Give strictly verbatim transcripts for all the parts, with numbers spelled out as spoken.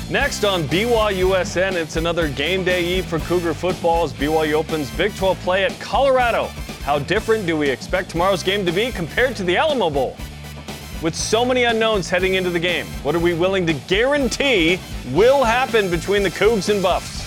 Next on B Y U S N, it's another game day eve for Cougar football as B Y U opens Big twelve play at Colorado. How different do we expect tomorrow's game to be compared to the Alamo Bowl? With so many unknowns heading into the game, what are we willing to guarantee will happen between the Cougs and Buffs?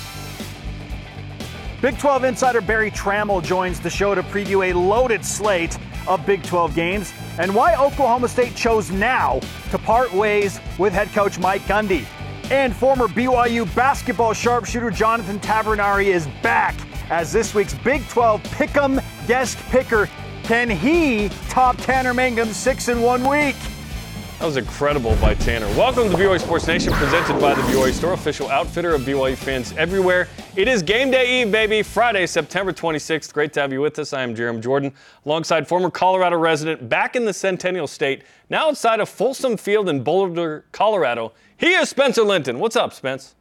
Big twelve insider Barry Trammell joins the show to preview a loaded slate of Big twelve games and why Oklahoma State chose now to part ways with head coach Mike Gundy. And former B Y U basketball sharpshooter Jonathan Tavernari is back as this week's Big twelve Pick'em guest picker. Can he top Tanner Mangum's six in one week? That was incredible by Tanner. Welcome to B Y U Sports Nation, presented by the B Y U Store, official outfitter of B Y U fans everywhere. It is game day eve, baby, Friday, September twenty-sixth. Great to have you with us. I am Jeremy Jordan, alongside former Colorado resident, back in the Centennial State, now outside of Folsom Field in Boulder, Colorado. He is Spencer Linton. What's up, Spence?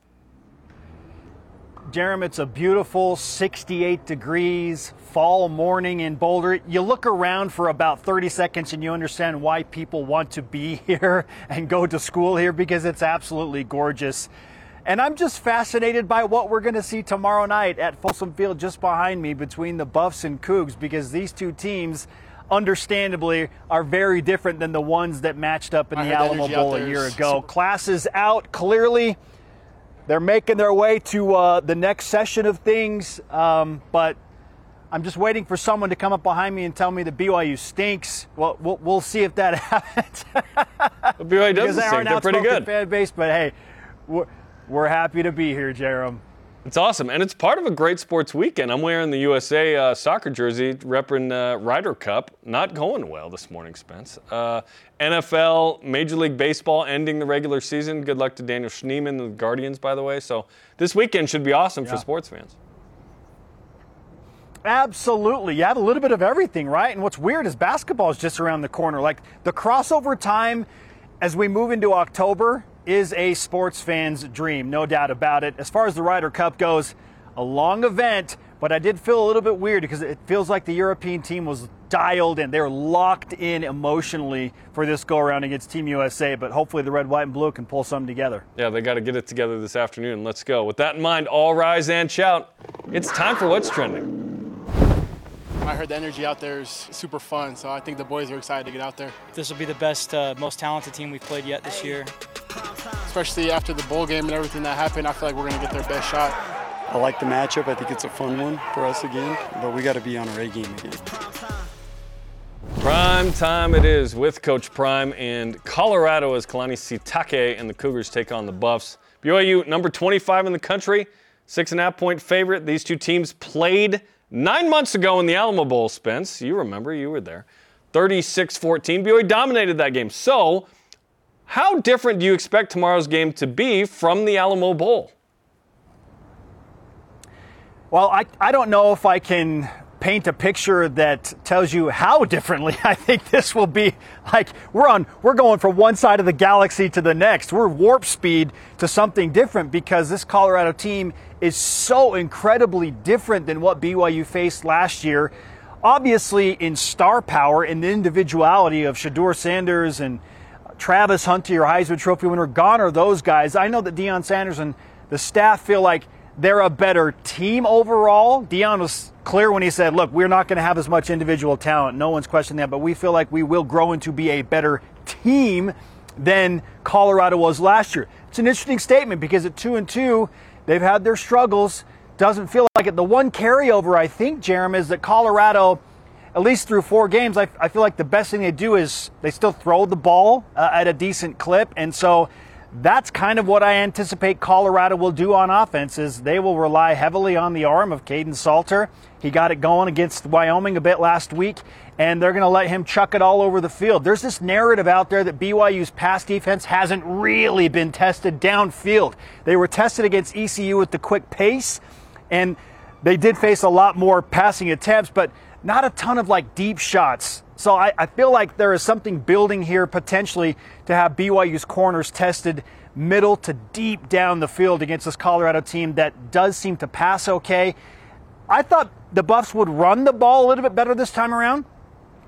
Jeremy, it's a beautiful sixty-eight degrees fall morning in Boulder. You look around for about thirty seconds and you understand why people want to be here and go to school here, because it's absolutely gorgeous. And I'm just fascinated by what we're going to see tomorrow night at Folsom Field just behind me between the Buffs and Cougs, because these two teams, understandably, are very different than the ones that matched up in the Alamo Bowl a year ago. Classes out, clearly. They're making their way to uh, the next session of things, um, but I'm just waiting for someone to come up behind me and tell me that B Y U stinks. Well, we'll, we'll see if that happens. Well, B Y U doesn't stink. They're pretty good. Fan base, but hey, we're, we're happy to be here, Jerem. It's awesome, and it's part of a great sports weekend. I'm wearing the U S A uh, soccer jersey, repping uh, Ryder Cup. Not going well this morning, Spence. Uh, N F L, Major League Baseball ending the regular season. Good luck to Daniel Schneemann, the Guardians, by the way. So this weekend should be awesome yeah. for sports fans. Absolutely. You have a little bit of everything, right? And what's weird is basketball is just around the corner. Like, the crossover time as we move into October is a sports fan's dream, no doubt about it. As far as the Ryder Cup goes, a long event, but I did feel a little bit weird because it feels like the European team was dialed in. They were locked in emotionally for this go-around against Team U S A, but hopefully the red, white, and blue can pull something together. Yeah, they got to get it together this afternoon. Let's go. With that in mind, all rise and shout. It's time for What's Trending. I heard the energy out there is super fun, so I think the boys are excited to get out there. This will be the best, uh, most talented team we've played yet this year. Especially after the bowl game and everything that happened, I feel like we're going to get their best shot. I like the matchup. I think it's a fun one for us again, but we got to be on our A game again. Prime time it is with Coach Prime and Colorado as Kalani Sitake and the Cougars take on the Buffs. B Y U, number twenty-five in the country, six and a half point favorite. These two teams played nine months ago in the Alamo Bowl, Spence. You remember, you were there. thirty-six fourteen. B Y U dominated that game. So, how different do you expect tomorrow's game to be from the Alamo Bowl? Well, I, I don't know if I can paint a picture that tells you how differently I think this will be. Like, we're on, we're going from one side of the galaxy to the next. We're warp speed to something different because this Colorado team is so incredibly different than what B Y U faced last year. Obviously, in star power and the individuality of Shedeur Sanders and Travis Hunter, your Heisman Trophy winner, gone are those guys. I know that Deion Sanders and the staff feel like they're a better team overall. Deion was clear when he said, look, we're not going to have as much individual talent. No one's questioning that, but we feel like we will grow into be a better team than Colorado was last year. It's an interesting statement because at two and two, they've had their struggles. Doesn't feel like it. The one carryover, I think, Jeremy, is that Colorado, at least through four games, I, I feel like the best thing they do is they still throw the ball uh, at a decent clip. And so that's kind of what I anticipate Colorado will do on offense is they will rely heavily on the arm of Caden Salter. He got it going against Wyoming a bit last week, and they're going to let him chuck it all over the field. There's this narrative out there that B Y U's pass defense hasn't really been tested downfield. They were tested against E C U with the quick pace, and they did face a lot more passing attempts, but not a ton of like deep shots. So I, I feel like there is something building here potentially to have B Y U's corners tested middle to deep down the field against this Colorado team that does seem to pass okay. I thought the Buffs would run the ball a little bit better this time around.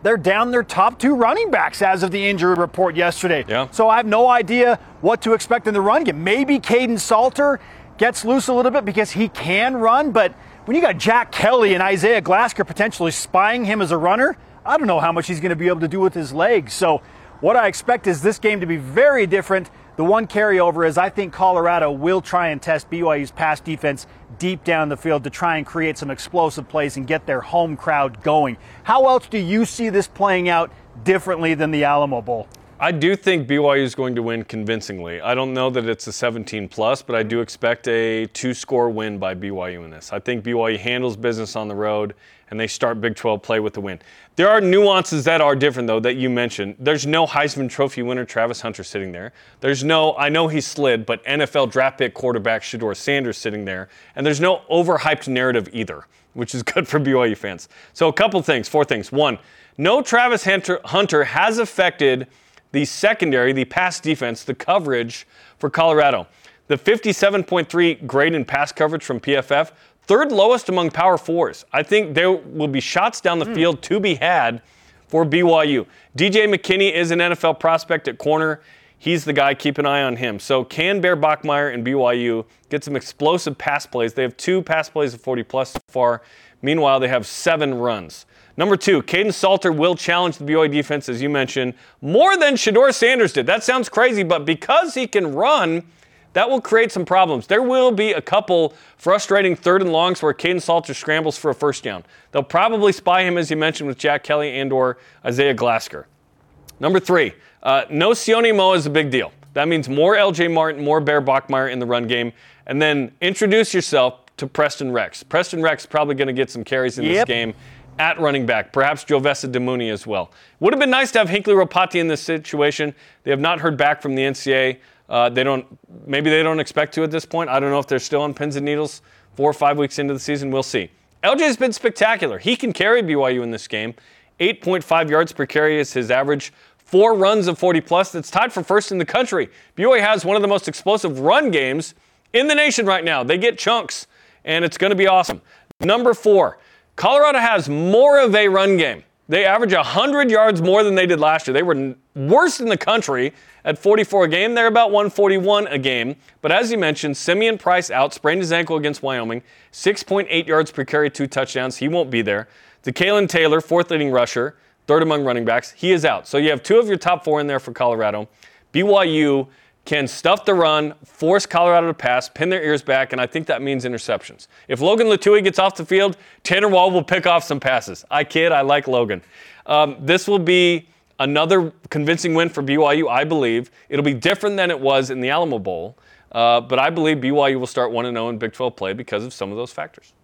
they're down their top two running backs as of the injury report yesterday. Yeah. So I have no idea what to expect in the run game. Maybe Caden Salter gets loose a little bit because he can run, but when you got Jack Kelly and Isaiah Glasker potentially spying him as a runner, I don't know how much he's going to be able to do with his legs. So what I expect is this game to be very different. The one carryover is I think Colorado will try and test B Y U's pass defense deep down the field to try and create some explosive plays and get their home crowd going. How else do you see this playing out differently than the Alamo Bowl? I do think B Y U is going to win convincingly. I don't know that it's a seventeen plus, but I do expect a two-score win by B Y U in this. I think B Y U handles business on the road, and they start Big twelve play with the win. There are nuances that are different, though, that you mentioned. There's no Heisman Trophy winner Travis Hunter sitting there. There's no, I know he slid, but N F L draft pick quarterback Shedeur Sanders sitting there. And there's no overhyped narrative either, which is good for B Y U fans. So a couple things, four things. One, no Travis Hunter, Hunter has affected the secondary, the pass defense, the coverage for Colorado. The fifty-seven point three grade in pass coverage from P F F, third lowest among Power Fours. I think there will be shots down the mm. field to be had for B Y U. D J McKinney is an N F L prospect at corner. He's the guy. Keep an eye on him. So can Bear Bachmeier and B Y U get some explosive pass plays? They have two pass plays of forty plus so far. Meanwhile, they have seven runs. Number two, Caden Salter will challenge the B Y U defense, as you mentioned, more than Shedeur Sanders did. That sounds crazy, but because he can run, that will create some problems. There will be a couple frustrating third and longs where Caden Salter scrambles for a first down. They'll probably spy him, as you mentioned, with Jack Kelly and or Isaiah Glasker. Number three, uh, no Sione Moa is a big deal. That means more L J Martin, more Bear Bachmeier in the run game. And then introduce yourself to Preston Rex. Preston Rex is probably going to get some carries in yep. this game at running back, perhaps Jovessa Damuni as well. Would have been nice to have Hinckley Ropati in this situation. They have not heard back from the N C A A. Uh, they don't. Maybe they don't expect to at this point. I don't know if they're still on pins and needles four or five weeks into the season. We'll see. L J's been spectacular. He can carry B Y U in this game. eight point five yards per carry is his average. Four runs of forty plus. That's tied for first in the country. B Y U has one of the most explosive run games in the nation right now. They get chunks, and it's going to be awesome. Number four, Colorado has more of a run game. They average one hundred yards more than they did last year. They were worst in the country at forty-four a game. They're about one forty-one a game. But as you mentioned, Simeon Price out, sprained his ankle against Wyoming. six point eight yards per carry, two touchdowns. He won't be there. DeKalen Taylor, fourth leading rusher, third among running backs. He is out. So you have two of your top four in there for Colorado. B Y U can stuff the run, force Colorado to pass, pin their ears back, and I think that means interceptions. If Logan Latui gets off the field, Tanner Wall will pick off some passes. I kid, I like Logan. Um, this will be another convincing win for B Y U, I believe. It'll be different than it was in the Alamo Bowl, uh, but I believe B Y U will start one and oh in Big twelve play because of some of those factors.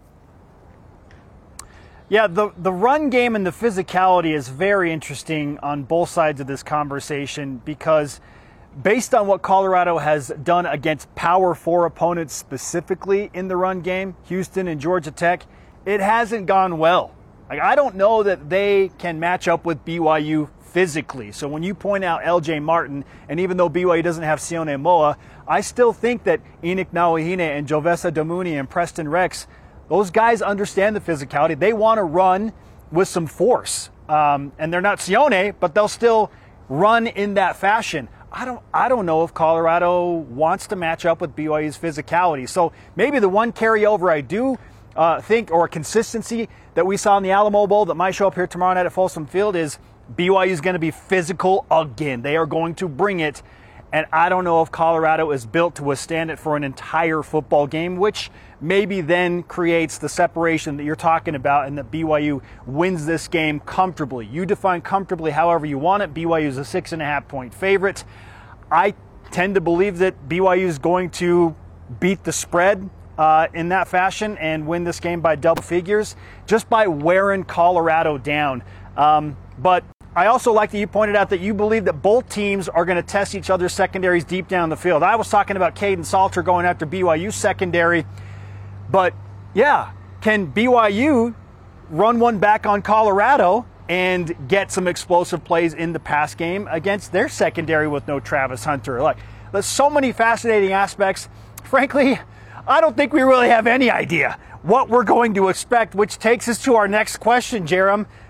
Yeah, the, the run game and the physicality is very interesting on both sides of this conversation because based on what Colorado has done against Power Four opponents specifically in the run game, Houston and Georgia Tech, it hasn't gone well. Like, I don't know that they can match up with B Y U physically. So when you point out L J Martin, and even though B Y U doesn't have Sione Moa, I still think that Enoch Nawahine and Jovessa Damuni and Preston Rex, those guys understand the physicality. They want to run with some force. Um, and they're not Sione, but they'll still run in that fashion. I don't I don't know if Colorado wants to match up with B Y U's physicality. So maybe the one carryover I do uh, think, or consistency that we saw in the Alamo Bowl that might show up here tomorrow night at Folsom Field is B Y U is going to be physical again. They are going to bring it. And I don't know if Colorado is built to withstand it for an entire football game, which maybe then creates the separation that you're talking about and that B Y U wins this game comfortably. You define comfortably however you want it. B Y U is a six and a half point favorite. I tend to believe that B Y U is going to beat the spread uh, in that fashion and win this game by double figures just by wearing Colorado down. Um, but I also like that you pointed out that you believe that both teams are going to test each other's secondaries deep down the field. I was talking about Caden Salter going after B Y U secondary, but yeah, can B Y U run one back on Colorado and get some explosive plays in the pass game against their secondary with no Travis Hunter? Like, there's so many fascinating aspects. Frankly, I don't think we really have any idea what we're going to expect, which takes us to our next question, Jerem.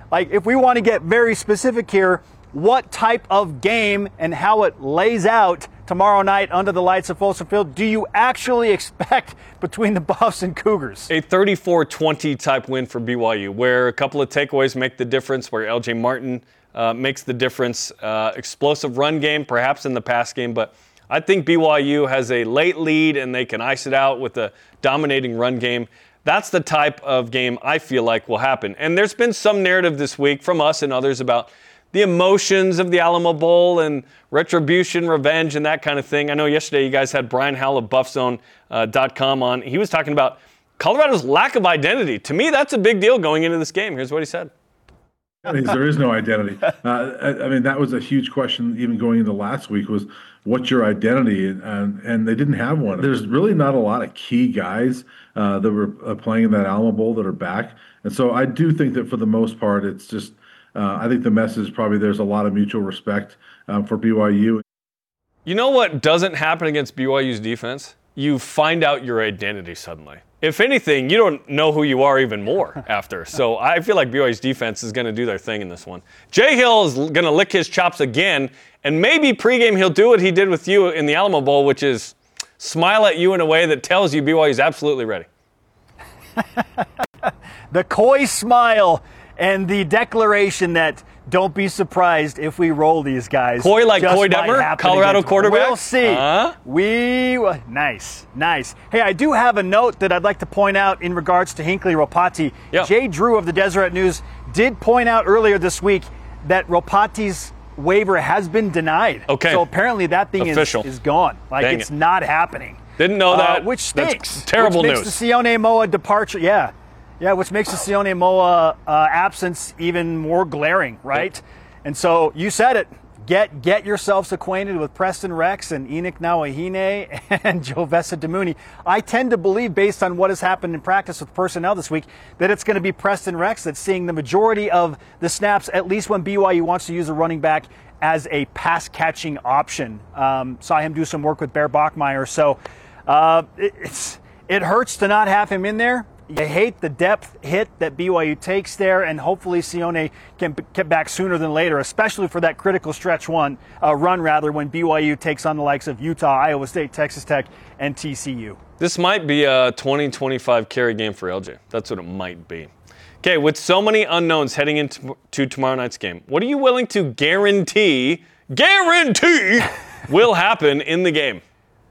like if we want to get very specific here, what type of game and how it lays out tomorrow night under the lights of Folsom Field do you actually expect between the Buffs and Cougars? A thirty-four twenty type win for B Y U, where a couple of takeaways make the difference, where L J Martin uh, makes the difference. Uh, explosive run game, perhaps in the pass game, but I think B Y U has a late lead and they can ice it out with a dominating run game. That's the type of game I feel like will happen. And there's been some narrative this week from us and others about the emotions of the Alamo Bowl and retribution, revenge, and that kind of thing. I know yesterday you guys had Brian Howell of Buff Zone dot com on. He was talking about Colorado's lack of identity. To me, that's a big deal going into this game. Here's what he said. There is no identity. Uh, I, I mean, that was a huge question even going into last week was, what's your identity? And, and they didn't have one. There's really not a lot of key guys uh, that were uh, playing in that Alamo Bowl that are back. And so I do think that for the most part, it's just, uh, I think the message probably there's a lot of mutual respect um, for B Y U. You know what doesn't happen against B Y U's defense? You find out your identity suddenly. If anything, you don't know who you are even more after. So I feel like B Y U's defense is going to do their thing in this one. Jay Hill is going to lick his chops again, and maybe pregame he'll do what he did with you in the Alamo Bowl, which is smile at you in a way that tells you B Y U's absolutely ready. The coy smile and the declaration that don't be surprised if we roll these guys. Coy like Just Coy might Detmer, happen Colorado against- quarterback? We'll see. Uh-huh. We nice, nice. Hey, I do have a note that I'd like to point out in regards to Hinckley Ropati. Yep. Jay Drew of the Deseret News did point out earlier this week that Ropati's waiver has been denied. Okay. So apparently that thing is, Official. is gone. Like Dang it's it. not happening. Didn't know that. Uh, which That's stinks. terrible which news. makes the Sione Moa departure, yeah. Yeah, which makes the Sione Moa uh, absence even more glaring, right? Yep. And so you said it. Get get yourselves acquainted with Preston Rex and Enoch Nawahine and Jovessa Demuni. I tend to believe, based on what has happened in practice with personnel this week, that it's going to be Preston Rex that's seeing the majority of the snaps, at least when B Y U wants to use a running back as a pass-catching option. Um, saw him do some work with Bear Bachmeier. So uh, it, it's it hurts to not have him in there. You hate the depth hit that B Y U takes there, and hopefully Sione can get back sooner than later, especially for that critical stretch one uh, run, rather, when B Y U takes on the likes of Utah, Iowa State, Texas Tech, and T C U. This might be a twenty twenty-five carry game for L J. That's what it might be. Okay, with so many unknowns heading into to tomorrow night's game, what are you willing to guarantee, guarantee will happen in the game?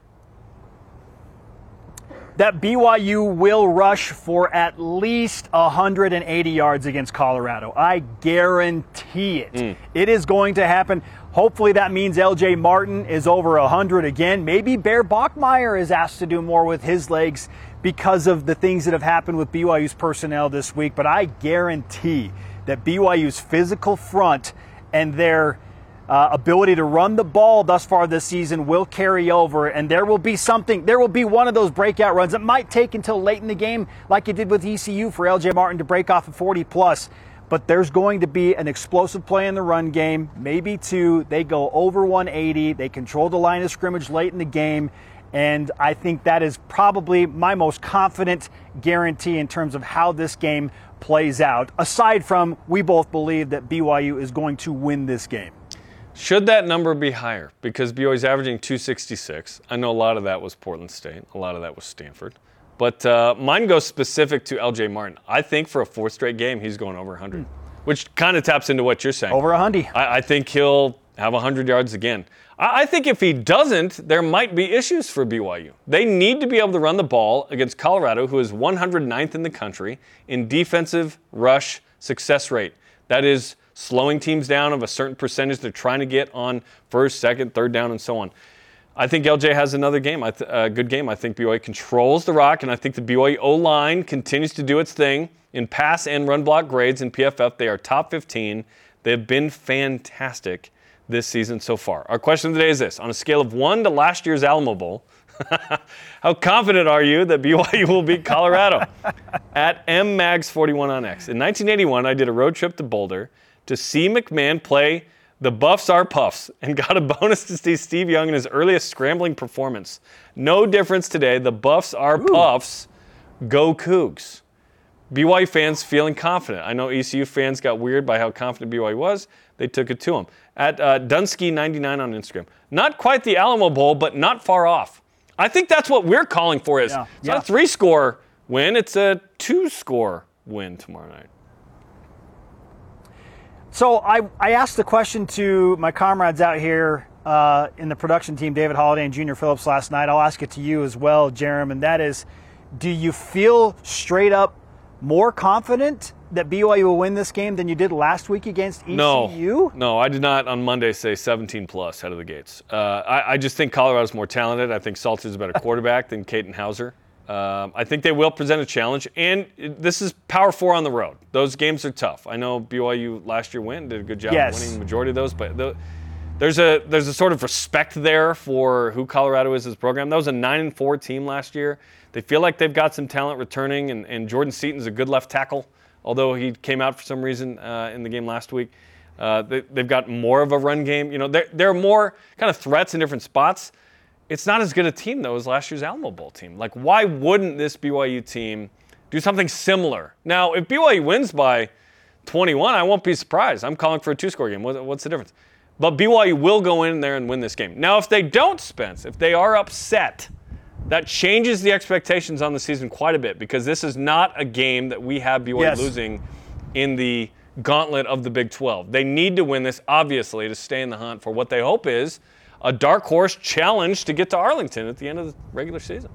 That B Y U will rush for at least one hundred eighty yards against Colorado. I guarantee it. Mm. It is going to happen. Hopefully that means L J Martin is over one hundred again. Maybe Bear Bachmeier is asked to do more with his legs because of the things that have happened with B Y U's personnel this week. But I guarantee that B Y U's physical front and their Uh, ability to run the ball thus far this season will carry over, and there will be something, there will be one of those breakout runs that might take until late in the game, like it did with E C U for L J Martin to break off a forty plus. But there's going to be an explosive play in the run game, maybe two. They go over one eighty. They control the line of scrimmage late in the game, and I think that is probably my most confident guarantee in terms of how this game plays out, aside from we both believe that B Y U is going to win this game. Should that number be higher? Because B Y U's averaging two sixty-six. I know a lot of that was Portland State. A lot of that was Stanford. But uh, mine goes specific to L J Martin. I think for a fourth straight game, he's going over one hundred, which kind of taps into what you're saying. Over one hundred. I, I think he'll have one hundred yards again. I, I think if he doesn't, there might be issues for B Y U. They need to be able to run the ball against Colorado, who is one hundred ninth in the country in defensive rush success rate. That is slowing teams down of a certain percentage they're trying to get on first, second, third down, and so on. I think L J has another game, a uh, good game. I think B Y U controls the rock, and I think the B Y U O-line continues to do its thing in pass and run block grades in P F F. They are top fifteen. They've been fantastic this season so far. Our question of the day is this. On a scale of one to last year's Alamo Bowl, how confident are you that B Y U will beat Colorado? At M Mags forty-one on X. In nineteen eighty-one, I did a road trip to Boulder to see McMahon play the Buffs Are Puffs and got a bonus to see Steve Young in his earliest scrambling performance. No difference today. The Buffs Are Ooh. Puffs. Go Cougs. B Y U fans feeling confident. I know E C U fans got weird by how confident B Y U was. They took it to them. At uh, Dunsky ninety-nine on Instagram. Not quite the Alamo Bowl, but not far off. I think that's what we're calling for is yeah. it's yeah. not a three-score win. It's a two-score win tomorrow night. So I, I asked the question to my comrades out here uh, in the production team, David Holiday and Junior Phillips last night. I'll ask it to you as well, Jerem, and that is, do you feel straight up more confident that B Y U will win this game than you did last week against E C U? No, no, I did not on Monday say seventeen plus out of the gates. Uh, I, I just think Colorado's more talented. I think Salter's a better quarterback than Caden Hauser. Um, I think they will present a challenge, and this is Power Four on the road. Those games are tough. I know B Y U last year went and did a good job yes. of winning the majority of those, but the, there's a there's a sort of respect there for who Colorado is as a program. That was a nine and four team last year. They feel like they've got some talent returning, and, and Jordan Seaton's a good left tackle. Although he came out for some reason uh, in the game last week. Uh, they, they've got more of a run game. You know, there, there are more kind of threats in different spots. It's not as good a team, though, as last year's Alamo Bowl team. Like, why wouldn't this B Y U team do something similar? Now, if B Y U wins by twenty-one, I won't be surprised. I'm calling for a two-score game. What, what's the difference? But B Y U will go in there and win this game. Now, if they don't, Spence, if they are upset, that changes the expectations on the season quite a bit, because this is not a game that we have B Y U yes. losing in the gauntlet of the Big twelve. They need to win this, obviously, to stay in the hunt for what they hope is a dark horse challenge to get to Arlington at the end of the regular season.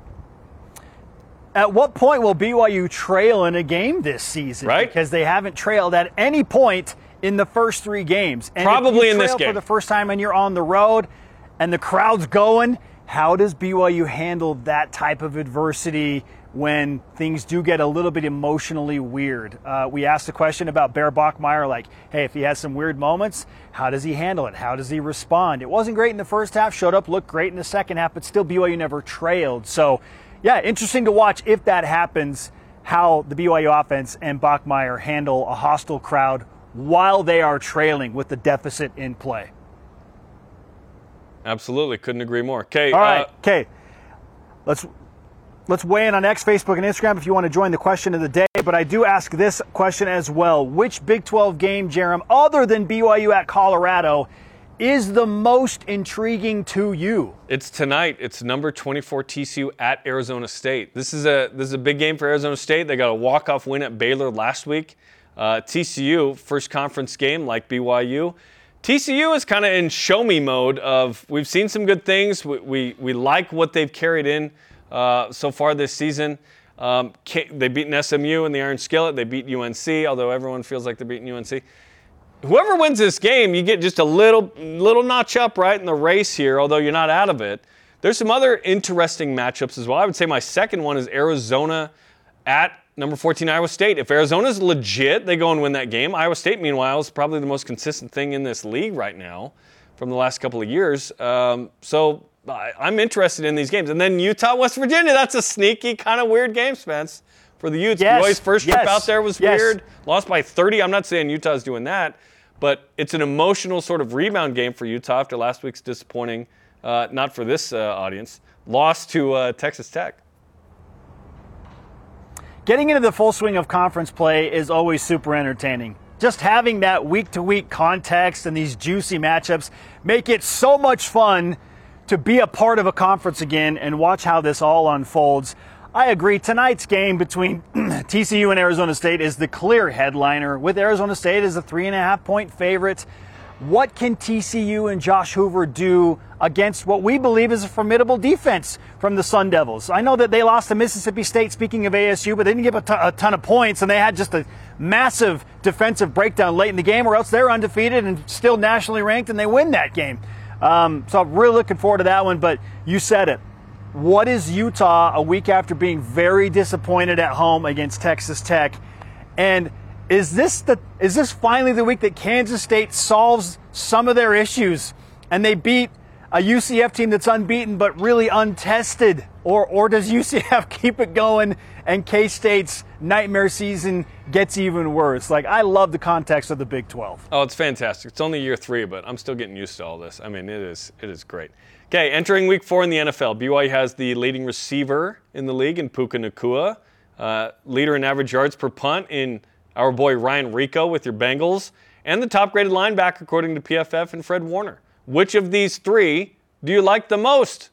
At what point will B Y U trail in a game this season? Right. Because they haven't trailed at any point in the first three games. And Probably if you in this trail game. for the first time and you're on the road and the crowd's going, how does B Y U handle that type of adversity when things do get a little bit emotionally weird? Uh, we asked a question about Bear Bachmeier, like, hey, if he has some weird moments, how does he handle it? How does he respond? It wasn't great in the first half, showed up, looked great in the second half, but still B Y U never trailed. So, yeah, interesting to watch if that happens, how the B Y U offense and Bachmeier handle a hostile crowd while they are trailing with the deficit in play. Absolutely. Couldn't agree more. Okay. All right. Uh, Okay. Let's let's weigh in on X, Facebook, and Instagram if you want to join the question of the day. But I do ask this question as well. Which Big twelve game, Jerem, other than B Y U at Colorado, is the most intriguing to you? It's tonight. It's number twenty-four T C U at Arizona State. This is a this is a big game for Arizona State. They got a walk-off win at Baylor last week. Uh, T C U, first conference game like B Y U. T C U is kind of in show-me mode of we've seen some good things. We we, we like what they've carried in uh, so far this season. Um, they've beaten S M U in the Iron Skillet. They beat U N C, although everyone feels like they're beating U N C. Whoever wins this game, you get just a little little notch up right in the race here, although you're not out of it. There's some other interesting matchups as well. I would say my second one is Arizona at number fourteen, Iowa State. If Arizona's legit, they go and win that game. Iowa State, meanwhile, is probably the most consistent thing in this league right now from the last couple of years. Um, so I, I'm interested in these games. And then Utah, West Virginia, that's a sneaky kind of weird game, Spence, for the Utes. Yes. B Y U's first trip Yes. out there was Yes. weird. Lost by thirty. I'm not saying Utah's doing that, but it's an emotional sort of rebound game for Utah after last week's disappointing, uh, not for this uh, audience, loss to uh, Texas Tech. Getting into the full swing of conference play is always super entertaining. Just having that week-to-week context and these juicy matchups make it so much fun to be a part of a conference again and watch how this all unfolds. I agree. Tonight's game between T C U and Arizona State is the clear headliner, with Arizona State as a three and a half point favorite. What can T C U and Josh Hoover do against what we believe is a formidable defense from the Sun Devils? I know that they lost to Mississippi State, speaking of A S U, but they didn't give a, t- a ton of points, and they had just a massive defensive breakdown late in the game, or else they're undefeated and still nationally ranked, and they win that game. Um, so I'm really looking forward to that one, but you said it. What is Utah a week after being very disappointed at home against Texas Tech? And is this the is this finally the week that Kansas State solves some of their issues and they beat a U C F team that's unbeaten but really untested? Or or does U C F keep it going and K-State's nightmare season gets even worse? Like, I love the context of the Big twelve. Oh, it's fantastic. It's only year three, but I'm still getting used to all this. I mean, it is it is great. Okay, entering week four in the N F L, B Y U has the leading receiver in the league in Puka Nacua. uh, leader in average yards per punt in our boy Ryan Rico with your Bengals, and the top-graded linebacker according to P F F and Fred Warner. Which of these three do you like the most?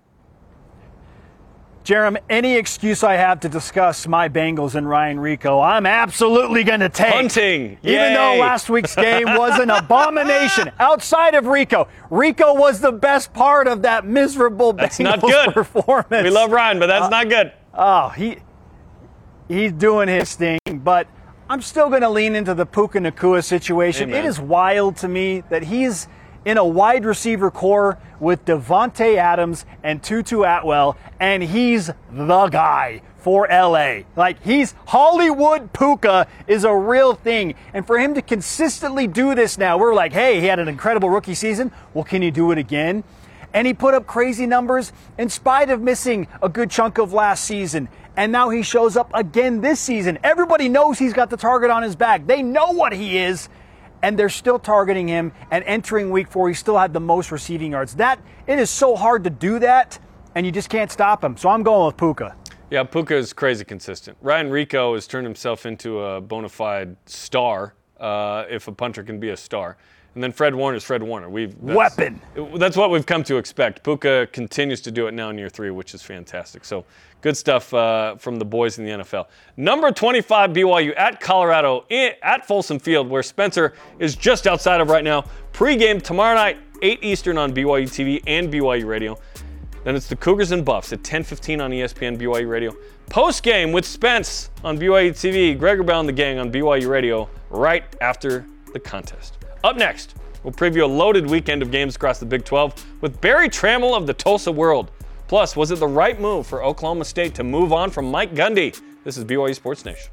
Jerem, any excuse I have to discuss my Bengals and Ryan Rico, I'm absolutely going to take. Hunting. Even Yay. though last week's game was an abomination outside of Rico. Rico was the best part of that miserable That's Bengals not good. performance. We love Ryan, but that's uh, not good. Oh, he he's doing his thing, but I'm still going to lean into the Puka Nacua situation. Amen. It is wild to me that he's in a wide receiver core with Devontae Adams and Tutu Atwell, and he's the guy for L A. Like, he's Hollywood Puka is a real thing. And for him to consistently do this now, we're like, hey, he had an incredible rookie season. Well, can he do it again? And he put up crazy numbers in spite of missing a good chunk of last season. And now he shows up again this season. Everybody knows he's got the target on his back. They know what he is. And they're still targeting him, and entering week four, he still had the most receiving yards. That it is so hard to do that, and you just can't stop him. So I'm going with Puka. Yeah, Puka is crazy consistent. Ryan Rico has turned himself into a bona fide star, uh, if a punter can be a star. And then Fred Warner is Fred Warner. We've that's, Weapon. That's what we've come to expect. Puka continues to do it now in year three, which is fantastic. So good stuff uh, from the boys in the N F L. Number twenty-five, B Y U at Colorado in, at Folsom Field, where Spencer is just outside of right now. Pre-game tomorrow night, eight Eastern on B Y U T V and B Y U Radio. Then it's the Cougars and Buffs at ten fifteen on E S P N B Y U Radio. Post-game with Spence on B Y U T V, Gregor Bell and the gang on B Y U Radio right after the contest. Up next, we'll preview a loaded weekend of games across the Big twelve with Barry Trammell of the Tulsa World. Plus, was it the right move for Oklahoma State to move on from Mike Gundy? This is B Y U Sports Nation.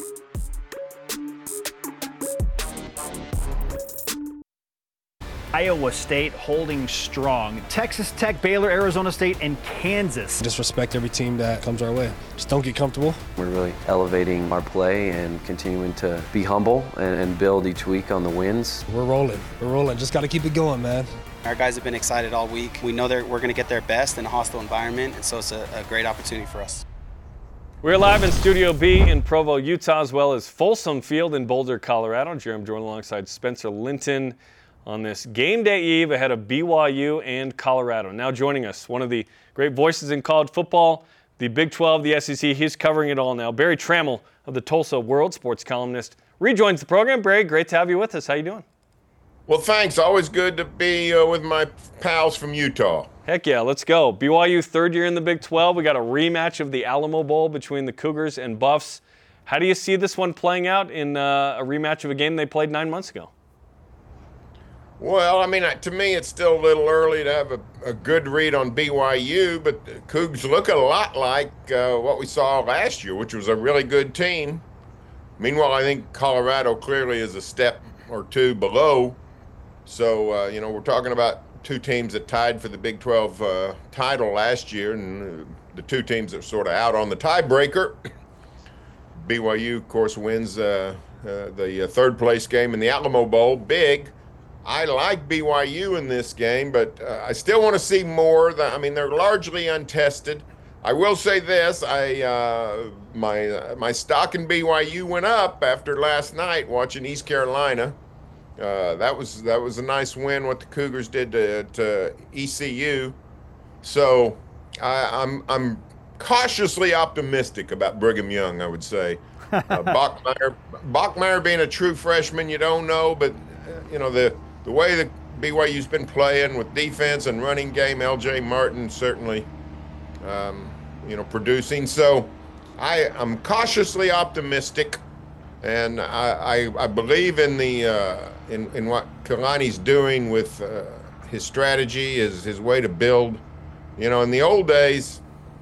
Iowa State holding strong. Texas Tech, Baylor, Arizona State, and Kansas. Just respect every team that comes our way. Just don't get comfortable. We're really elevating our play and continuing to be humble and, and build each week on the wins. We're rolling. We're rolling. Just got to keep it going, man. Our guys have been excited all week. We know that we're going to get their best in a hostile environment, and so it's a, a great opportunity for us. We're live in Studio B in Provo, Utah, as well as Folsom Field in Boulder, Colorado. Jerem Jordan alongside Spencer Linton on this game day eve ahead of B Y U and Colorado. Now joining us, one of the great voices in college football, the Big twelve, the S E C. He's covering it all now. Barry Trammell of the Tulsa World, sports columnist, rejoins the program. Barry, great to have you with us. How you doing? Well, thanks. Always good to be uh, with my pals from Utah. Heck yeah, let's go. B Y U third year in the Big twelve. We got a rematch of the Alamo Bowl between the Cougars and Buffs. How do you see this one playing out in uh, a rematch of a game they played nine months ago? Well, I mean, to me, it's still a little early to have a, a good read on B Y U, but the Cougs look a lot like uh, what we saw last year, which was a really good team. Meanwhile, I think Colorado clearly is a step or two below. So, uh, you know, we're talking about two teams that tied for the Big twelve uh, title last year, and uh, the two teams that are sort of out on the tiebreaker. B Y U, of course, wins uh, uh, the uh, third place game in the Alamo Bowl, big. I like B Y U in this game, but uh, I still want to see more. I mean, they're largely untested. I will say this: I uh, my uh, my stock in B Y U went up after last night watching East Carolina. Uh, that was that was a nice win. What the Cougars did to, to E C U. So I, I'm I'm cautiously optimistic about Brigham Young. I would say uh, Bachmeier Bachmeier being a true freshman, you don't know, but uh, you know the. The way that B Y U's been playing with defense and running game, L J Martin certainly, um, you know, producing. So I, I'm cautiously optimistic, and I, I, I believe in the uh, in in what Kalani's doing with uh, his strategy, his his way to build. You know, in the old days,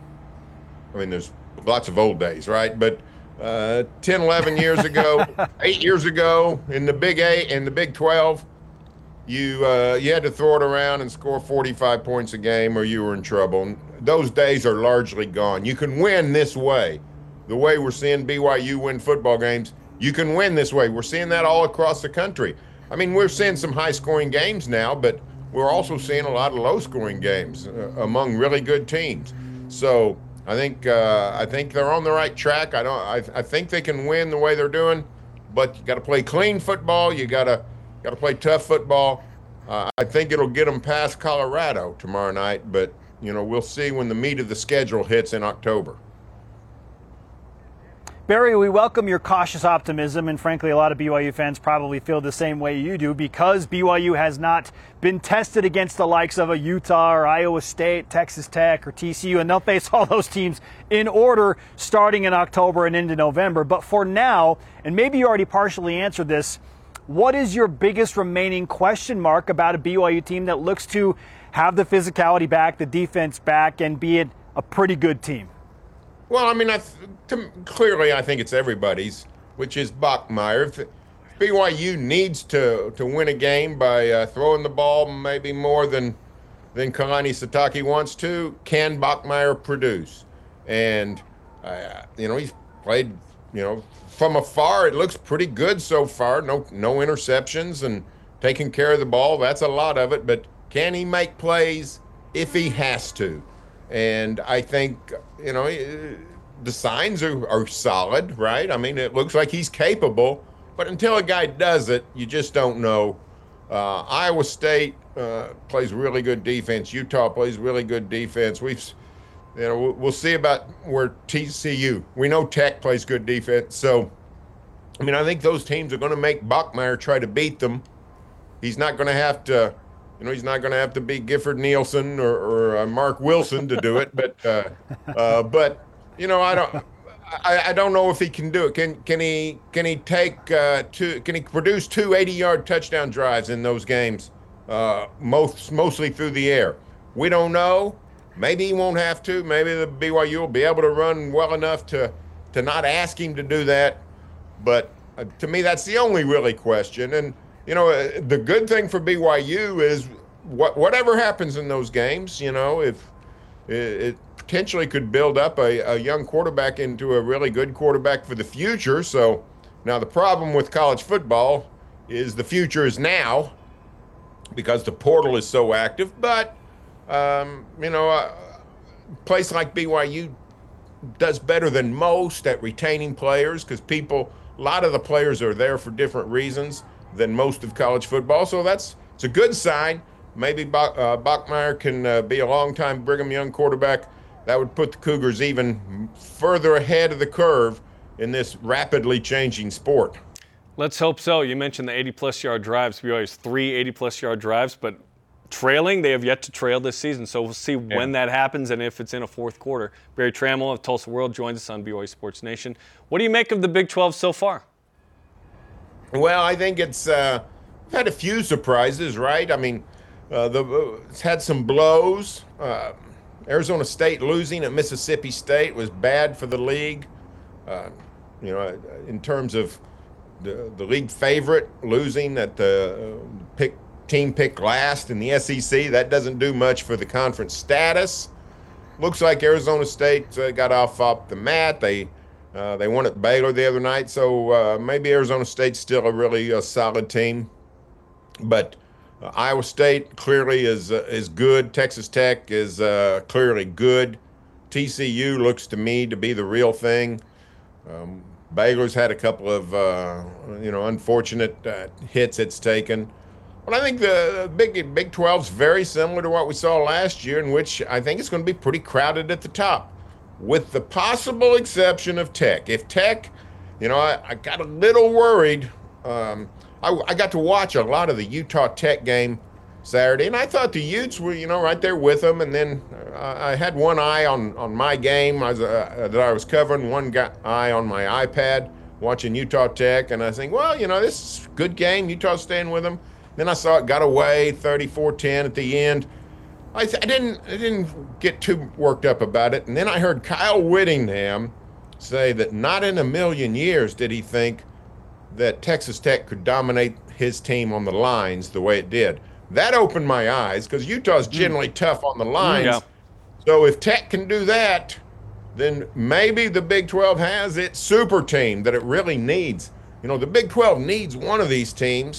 I mean, there's lots of old days, right? But uh, ten, eleven years ago, eight years ago, in the Big Eight and the Big twelve. You uh, you had to throw it around and score forty-five points a game or you were in trouble. And those days are largely gone. You can win this way. The way we're seeing B Y U win football games, you can win this way. We're seeing that all across the country. I mean, we're seeing some high-scoring games now, but we're also seeing a lot of low-scoring games uh, among really good teams. So I think uh, I think they're on the right track. I don't. I, I think they can win the way they're doing, but you got to play clean football. You got to got to play tough football. Uh, I think it'll get them past Colorado tomorrow night, but you know we'll see when the meat of the schedule hits in October. Barry, we welcome your cautious optimism, and frankly, a lot of B Y U fans probably feel the same way you do because B Y U has not been tested against the likes of a Utah or Iowa State, Texas Tech, or T C U, and they'll face all those teams in order starting in October and into November. But for now, and maybe you already partially answered this, what is your biggest remaining question mark about a B Y U team that looks to have the physicality back, the defense back, and be it a pretty good team? Well, I mean, I th- to, clearly I think it's everybody's, which is Bachmeier. If, if B Y U needs to to win a game by uh, throwing the ball maybe more than than Kalani Sitake wants to, can Bachmeier produce? And, uh, you know, he's played, you know, from afar, it looks pretty good so far. No, no interceptions and taking care of the ball. That's a lot of it. But can he make plays if he has to? And I think, you know, the signs are, are solid, right? I mean, it looks like he's capable, but until a guy does it, you just don't know. Uh, Iowa State uh, plays really good defense. Utah plays really good defense. We've, you know, we'll see about where T C U. We know Tech plays good defense. So, I mean, I think those teams are going to make Bachmeier try to beat them. He's not going to have to. You know, he's not going to have to be Gifford Nielsen or, or uh, Mark Wilson to do it, but uh, uh, but you know, I don't, I, I don't know if he can do it. Can can he can he take uh, two? Can he produce two eighty-yard touchdown drives in those games? Uh, most mostly through the air. We don't know. Maybe he won't have to. Maybe the B Y U will be able to run well enough to to not ask him to do that. But uh, to me, that's the only really question. And you know, uh, the good thing for B Y U is what, whatever happens in those games, you know, if it, it potentially could build up a, a young quarterback into a really good quarterback for the future. So now the problem with college football is the future is now because the portal is so active. But, um, you know, a place like B Y U does better than most at retaining players because people, a lot of the players are there for different reasons than most of college football. So that's it's a good sign. Maybe Bach, uh, Bachmeier can uh, be a long-time Brigham Young quarterback. That would put the Cougars even further ahead of the curve in this rapidly changing sport. Let's hope so. You mentioned the eighty-plus yard drives. B Y U has three eighty-plus yard drives, but trailing, they have yet to trail this season. So we'll see yeah. when that happens and if it's in a fourth quarter. Barry Trammell of Tulsa World joins us on B Y U Sports Nation. What do you make of the Big twelve so far? Well, I think it's uh, had a few surprises, right? I mean, uh, the, uh, it's had some blows. Uh, Arizona State losing at Mississippi State was bad for the league. Uh, you know, in terms of the, the league favorite losing at the uh, pick, team picked last in the S E C, that doesn't do much for the conference status. Looks like Arizona State uh, got off off the mat. They Uh, they won at Baylor the other night, so uh, maybe Arizona State's still a really uh, solid team. But uh, Iowa State clearly is uh, is good. Texas Tech is uh, clearly good. T C U looks to me to be the real thing. Um, Baylor's had a couple of uh, you know unfortunate uh, hits it's taken. But I think the Big Big twelve's very similar to what we saw last year, in which I think it's going to be pretty crowded at the top. With the possible exception of Tech. If Tech, you know, I, I got a little worried. Um, I, I got to watch a lot of the Utah Tech game Saturday, and I thought the Utes were, you know, right there with them. And then uh, I had one eye on, on my game I was, uh, that I was covering, one guy, eye on my iPad watching Utah Tech. And I think, well, you know, this is a good game. Utah's staying with them. Then I saw it got away thirty-four ten at the end. I, th- I didn't I didn't get too worked up about it. And then I heard Kyle Whittingham say that not in a million years did he think that Texas Tech could dominate his team on the lines the way it did. That opened my eyes because Utah's generally mm. tough on the lines. Yeah. So if Tech can do that, then maybe the Big twelve has its super team that it really needs. You know, the Big twelve needs one of these teams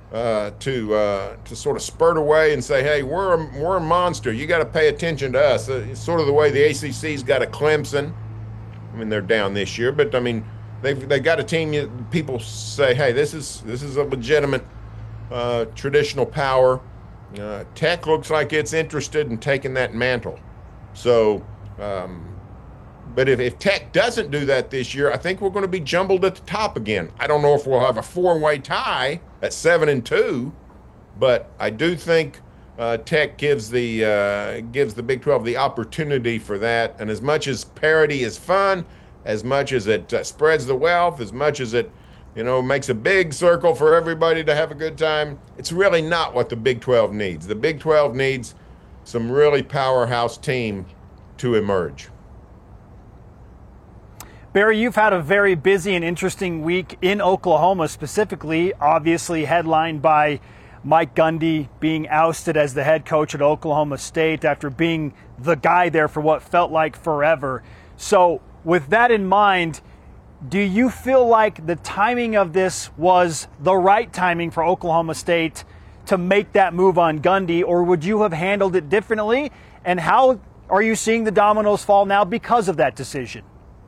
uh, to uh, to sort of spurt away and say, hey, we're a, we're a monster. You got to pay attention to us. Uh, it's sort of the way the A C C's got a Clemson. I mean, they're down this year, but I mean, they've they got a team. You, people say, hey, this is this is a legitimate uh, traditional power. Uh, Tech looks like it's interested in taking that mantle. So, um, but if, if Tech doesn't do that this year, I think we're going to be jumbled at the top again. I don't know if we'll have a four-way tie at seven and two, but I do think uh, Tech gives the uh, gives the Big twelve the opportunity for that. And as much as parity is fun, as much as it uh, spreads the wealth, as much as it you know, makes a big circle for everybody to have a good time, it's really not what the Big twelve needs. The Big twelve needs some really powerhouse team to emerge. Barry, you've had a very busy and interesting week in Oklahoma specifically, obviously headlined by Mike Gundy being ousted as the head coach at Oklahoma State after being the guy there for what felt like forever. So with that in mind, do you feel like the timing of this was the right timing for Oklahoma State to make that move on Gundy, or would you have handled it differently? And how are you seeing the dominoes fall now because of that decision?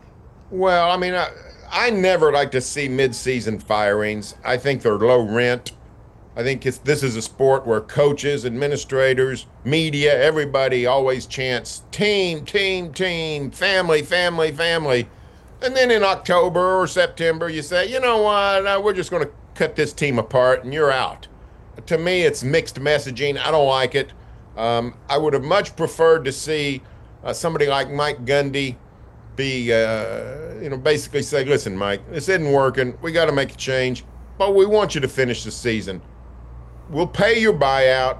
Well, I mean, I, I never like to see mid-season firings. I think they're low rent. I think it's, this is a sport where coaches, administrators, media, everybody always chants team, team, team, family, family, family. And then in October or September, you say, you know what, uh, we're just going to cut this team apart and you're out. To me, it's mixed messaging. I don't like it. Um, I would have much preferred to see uh, somebody like Mike Gundy be, uh, you know, basically say, listen, Mike, this isn't working. We got to make a change, but we want you to finish the season. We'll pay your buyout.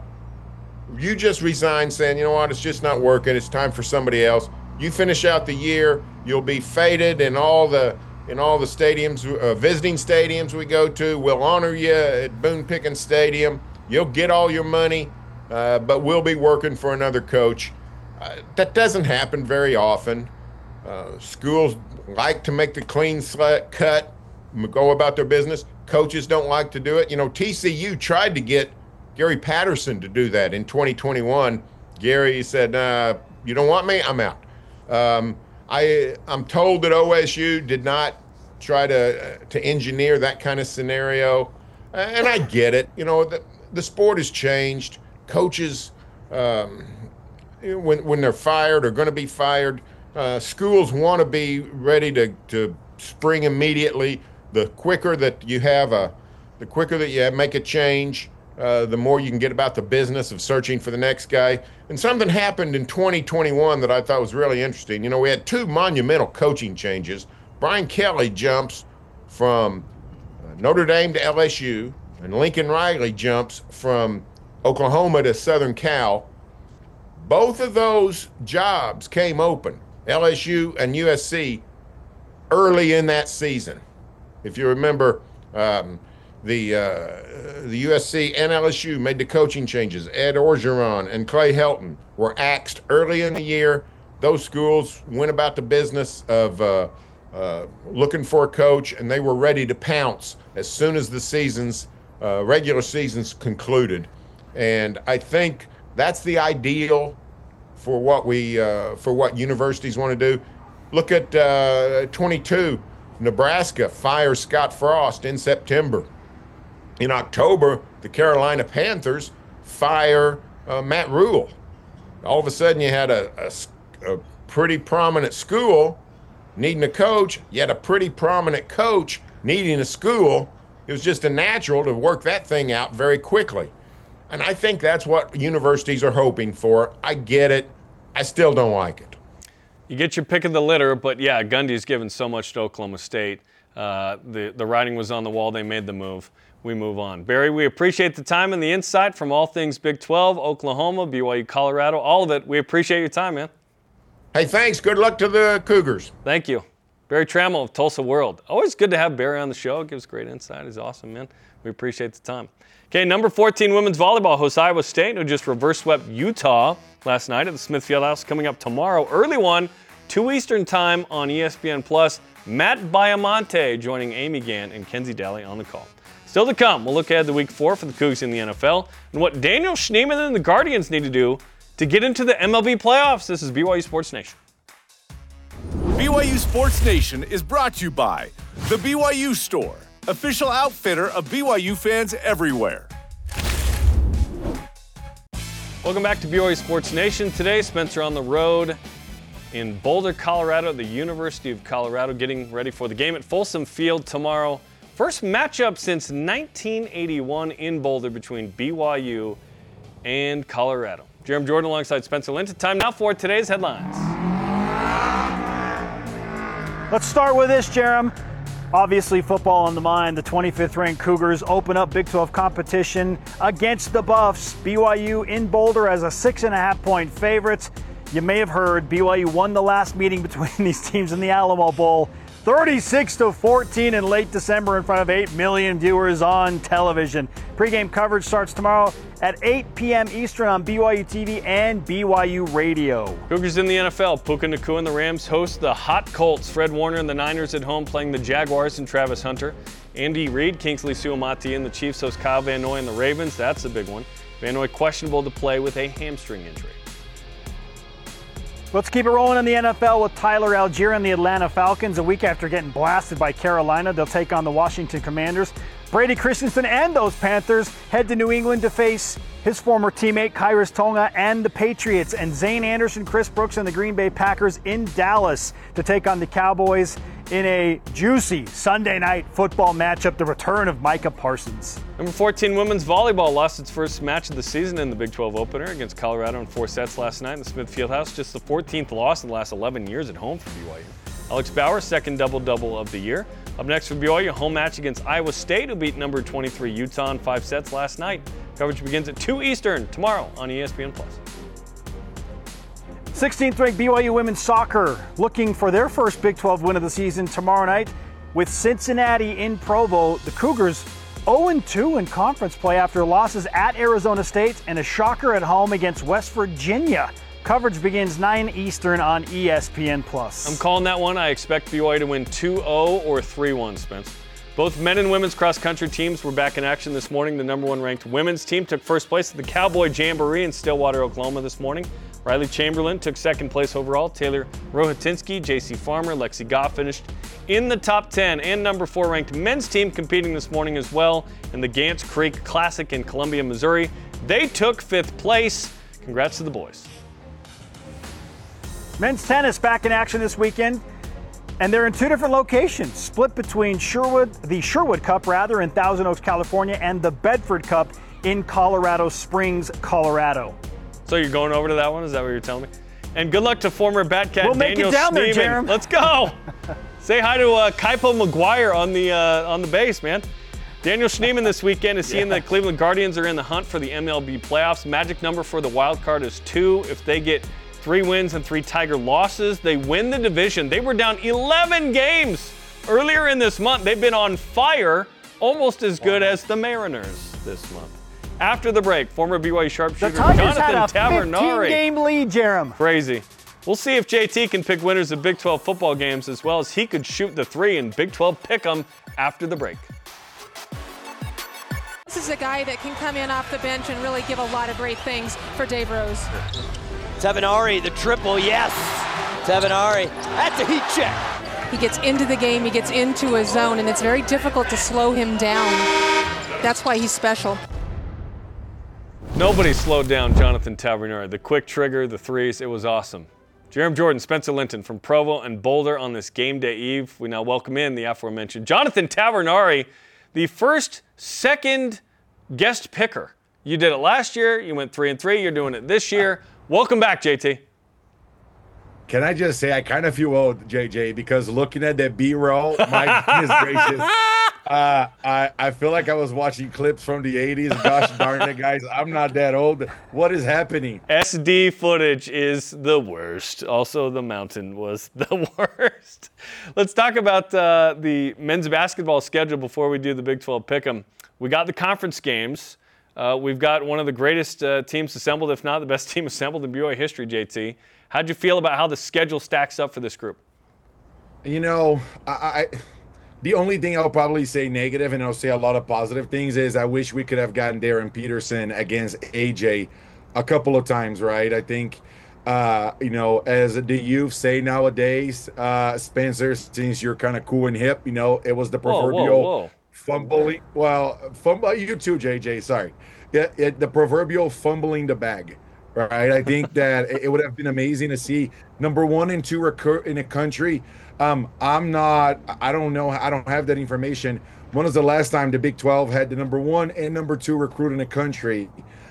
You just resign saying, you know what, it's just not working. It's time for somebody else. You finish out the year, you'll be feted in all the in all the stadiums, uh, visiting stadiums we go to. We'll honor you at Boone Pickens Stadium. You'll get all your money, uh, but we'll be working for another coach. Uh, that doesn't happen very often. Uh, schools like to make the clean slat cut, go about their business. Coaches don't like to do it. You know, T C U tried to get Gary Patterson to do that in twenty twenty-one. Gary said, uh, you don't want me? I'm out. Um, I, I'm told that O S U did not try to uh, to engineer that kind of scenario, uh, and I get it. You know, the, the sport has changed. Coaches, um, when when they're fired or going to be fired, uh, schools want to be ready to, to spring immediately. The quicker that you have a, the quicker that you have, make a change, uh, the more you can get about the business of searching for the next guy. And something happened in twenty twenty-one that I thought was really interesting. You know, we had two monumental coaching changes. Brian Kelly jumps from Notre Dame to L S U, and Lincoln Riley jumps from Oklahoma to Southern Cal. Both of those jobs came open, L S U and U S C, early in that season. If you remember, um, the uh, the U S C and L S U made the coaching changes. Ed Orgeron and Clay Helton were axed early in the year. Those schools went about the business of uh, uh, looking for a coach, and they were ready to pounce as soon as the seasons, uh, regular seasons concluded. And I think that's the ideal for what we uh, for what universities want to do. Look at uh, twenty-two. Nebraska fires Scott Frost in September. In October, the Carolina Panthers fire uh, Matt Rule. All of a sudden, you had a, a, a pretty prominent school needing a coach. You had a pretty prominent coach needing a school. It was just a natural to work that thing out very quickly. And I think that's what universities are hoping for. I get it. I still don't like it. You get your pick of the litter, but yeah, Gundy's given so much to Oklahoma State. Uh, the, the writing was on the wall. They made the move. We move on. Barry, we appreciate the time and the insight from all things Big twelve, Oklahoma, B Y U, Colorado, all of it. We appreciate your time, man. Hey, thanks. Good luck to the Cougars. Thank you. Barry Trammell of Tulsa World. Always good to have Barry on the show. Gives great insight. He's awesome, man. We appreciate the time. Okay, number fourteen women's volleyball hosts Iowa State, who just reverse swept Utah last night at the Smith Fieldhouse. Coming up tomorrow, early one, two Eastern time on E S P N plus. Matt Baiamonte joining Amy Gant and Kenzie Daly on the call. Still to come, we'll look ahead to week four for the Cougs in the N F L and what Daniel Schneemann and the Guardians need to do to get into the M L B playoffs. This is B Y U Sports Nation. B Y U Sports Nation is brought to you by The B Y U Store, official outfitter of B Y U fans everywhere. Welcome back to B Y U Sports Nation. Today, Spencer on the road in Boulder, Colorado, the University of Colorado, getting ready for the game at Folsom Field tomorrow. First matchup since nineteen eighty-one in Boulder between B Y U and Colorado. Jeremy Jordan alongside Spencer Linton. Time now for today's headlines. Let's start with this, Jerem. Obviously, football on the mind. The twenty-fifth ranked Cougars open up Big twelve competition against the Buffs. B Y U in Boulder as a six and a half point favorite. You may have heard B Y U won the last meeting between these teams in the Alamo Bowl, thirty-six to fourteen in late December in front of eight million viewers on television. Pre-game coverage starts tomorrow at eight p.m. Eastern on B Y U T V and B Y U Radio. Cougars in the N F L. Puka Nacua and the Rams host the hot Colts. Fred Warner and the Niners at home playing the Jaguars and Travis Hunter. Andy Reid, Kingsley Suamati and the Chiefs host Kyle Van Noy and the Ravens. That's a big one. Van Noy questionable to play with a hamstring injury. Let's keep it rolling in the N F L with Tyler Algier and the Atlanta Falcons. A week after getting blasted by Carolina, they'll take on the Washington Commanders. Brady Christensen and those Panthers head to New England to face his former teammate Khyiris Tonga and the Patriots. And Zane Anderson, Chris Brooks, and the Green Bay Packers in Dallas to take on the Cowboys in a juicy Sunday night football matchup, the return of Micah Parsons. Number fourteen women's volleyball lost its first match of the season in the Big twelve opener against Colorado in four sets last night in the Smith Fieldhouse. Just the fourteenth loss in the last eleven years at home for B Y U. Alex Bauer, second double-double of the year. Up next for B Y U, a home match against Iowa State, who beat number twenty-three Utah in five sets last night. Coverage begins at two Eastern tomorrow on E S P N plus. sixteenth ranked B Y U women's soccer looking for their first Big twelve win of the season tomorrow night with Cincinnati in Provo. The Cougars oh and two in conference play after losses at Arizona State and a shocker at home against West Virginia. Coverage begins nine Eastern on E S P N plus. I'm calling that one. I expect B Y U to win two oh or three one, Spence. Both men and women's cross-country teams were back in action this morning. The number one ranked women's team took first place at the Cowboy Jamboree in Stillwater, Oklahoma this morning. Riley Chamberlain took second place overall. Taylor Rohatinsky, J C Farmer, Lexi Goff finished in the top ten. And number four ranked men's team competing this morning as well in the Gants Creek Classic in Columbia, Missouri. They took fifth place. Congrats to the boys. Men's tennis back in action this weekend, and they're in two different locations, split between Sherwood, the Sherwood Cup rather, in Thousand Oaks, California, and the Bedford Cup in Colorado Springs, Colorado. So you're going over to that one? Is that what you're telling me? And good luck to former Batcat we'll make Daniel it down Schneemann. there, Jerem. Let's go. Say hi to uh, Kaipo McGuire on the uh, on the base, man. Daniel Schneemann this weekend is seeing yeah. the Cleveland Guardians are in the hunt for the M L B playoffs. Magic number for the wild card is two. If they get three wins and three Tiger losses, they win the division. They were down eleven games earlier in this month. They've been on fire, almost as good wow. as the Mariners this month. After the break, former B Y U sharpshooter the Tigers Jonathan had a Tavernari. fifteen-game lead, Jerem. Crazy. We'll see if J T can pick winners of Big twelve football games as well as he could shoot the three in Big twelve Pick'em after the break. This is a guy that can come in off the bench and really give a lot of great things for Dave Rose. Tavernari, the triple, yes. Tavernari, that's a heat check. He gets into the game, he gets into a zone, and it's very difficult to slow him down. That's why he's special. Nobody slowed down Jonathan Tavernari. The quick trigger, the threes, it was awesome. Jeremy Jordan, Spencer Linton from Provo and Boulder on this game day eve. We now welcome in the aforementioned Jonathan Tavernari, the first, second guest picker. You did it last year, you went three and three, you're doing it this year. Welcome back, J T. Can I just say I kind of feel old, J J, because looking at that B-roll, my goodness gracious, uh, I, I feel like I was watching clips from the eighties. Gosh darn it, guys, I'm not that old. What is happening? S D footage is the worst. Also, the mountain was the worst. Let's talk about uh, the men's basketball schedule before we do the Big twelve Pick'em. We got the conference games. Uh, we've got one of the greatest uh, teams assembled, if not the best team assembled in B Y U history, J T. How'd you feel about how the schedule stacks up for this group? You know, I, I the only thing I'll probably say negative, and I'll say a lot of positive things, is I wish we could have gotten Darren Peterson against A J a couple of times, right? I think, uh, you know, as the youth say nowadays, uh, Spencer, since you're kind of cool and hip, you know, it was the proverbial whoa, whoa, whoa. fumbling. Well, fumble, you too, J J, sorry. It, it, the proverbial fumbling the bag, right? I think that it would have been amazing to see number one and two recur in a country. Um, I'm not, I don't know, I don't have that information. When was the last time the Big twelve had the number one and number two recruit in the country,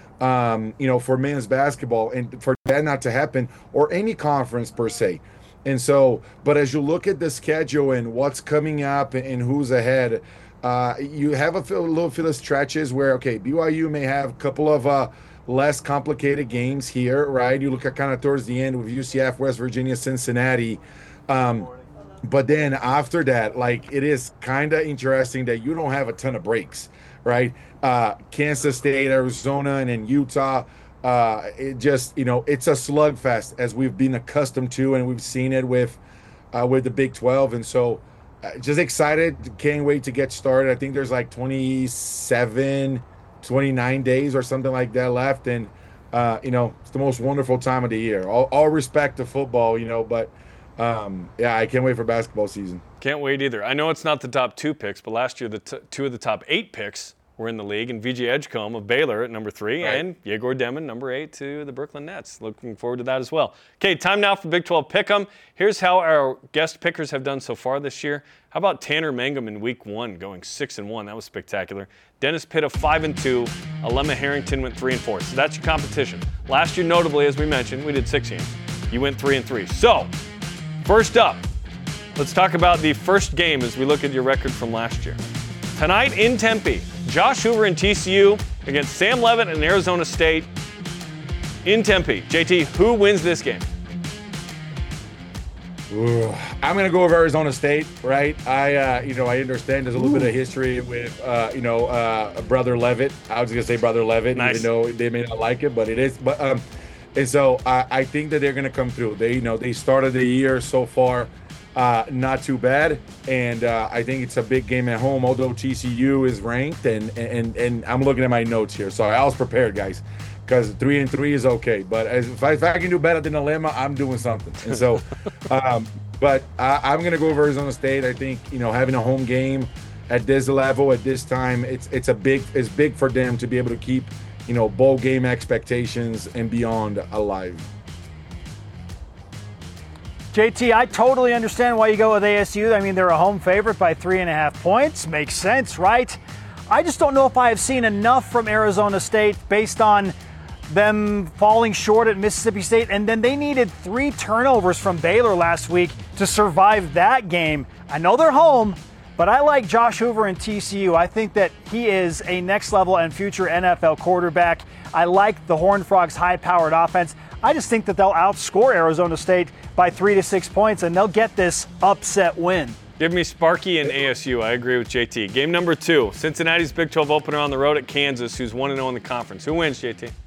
um, you know, for men's basketball, and for that not to happen, or any conference per se. And so, but as you look at the schedule and what's coming up and who's ahead, uh, you have a little feel of stretches where, okay, B Y U may have a couple of uh, less complicated games here, right? You look at kind of towards the end with U C F, West Virginia, Cincinnati. Um, But then after that, like, it is kind of interesting that you don't have a ton of breaks, right? Uh, Kansas State, Arizona, and then Utah. Uh, it just, you know, it's a slugfest as we've been accustomed to, and we've seen it with uh, with the Big twelve. And so uh, just excited. Can't wait to get started. I think there's like twenty-seven, twenty-nine days or something like that left. And, uh, you know, it's the most wonderful time of the year. All, all respect to football, you know, but Um, yeah, I can't wait for basketball season. Can't wait either. I know it's not the top two picks, but last year the t- two of the top eight picks were in the league, and V J Edgecombe of Baylor at number three, right, and Yegor Demon, number eight, to the Brooklyn Nets. Looking forward to that as well. Okay, time now for Big twelve Pick'em. Here's how our guest pickers have done so far this year. How about Tanner Mangum in week one, going six and one? That was spectacular. Dennis Pitt of five and two. Alema Harrington went three and four. So that's your competition. Last year, notably, as we mentioned, we did six games. You went three and three. So, first up, let's talk about the first game as we look at your record from last year. Tonight in Tempe, Josh Hoover and T C U against Sam Leavitt and Arizona State in Tempe. J T, who wins this game? Ooh, I'm going to go with Arizona State, right? I, uh, you know, I understand there's a little Ooh. bit of history with, uh, you know, uh, Brother Leavitt. I was going to say Brother Leavitt, nice. Even though they may not like it, but it is. But um, And so I, I think that they're going to come through. They, you know, they started the year so far uh, not too bad, and uh, I think it's a big game at home. Although T C U is ranked, and and and I'm looking at my notes here. Sorry, I was prepared, guys, because three and three is okay. But as, if, I, if I can do better than Alema, I'm doing something. And so, um, but I, I'm going to go over Arizona State. I think, you know, having a home game at this level at this time, it's it's a big it's big for them to be able to keep, you know, bowl game expectations and beyond alive. J T, I totally understand why you go with A S U. I mean, they're a home favorite by three and a half points. Makes sense, right? I just don't know if I have seen enough from Arizona State based on them falling short at Mississippi State. And then they needed three turnovers from Baylor last week to survive that game. I know they're home, but I like Josh Hoover and T C U. I think that he is a next level and future N F L quarterback. I like the Horned Frogs' high-powered offense. I just think that they'll outscore Arizona State by three to six points, and they'll get this upset win. Give me Sparky and A S U. I agree with J T. Game number two, Cincinnati's Big twelve opener on the road at Kansas, who's one and oh in the conference. Who wins, J T?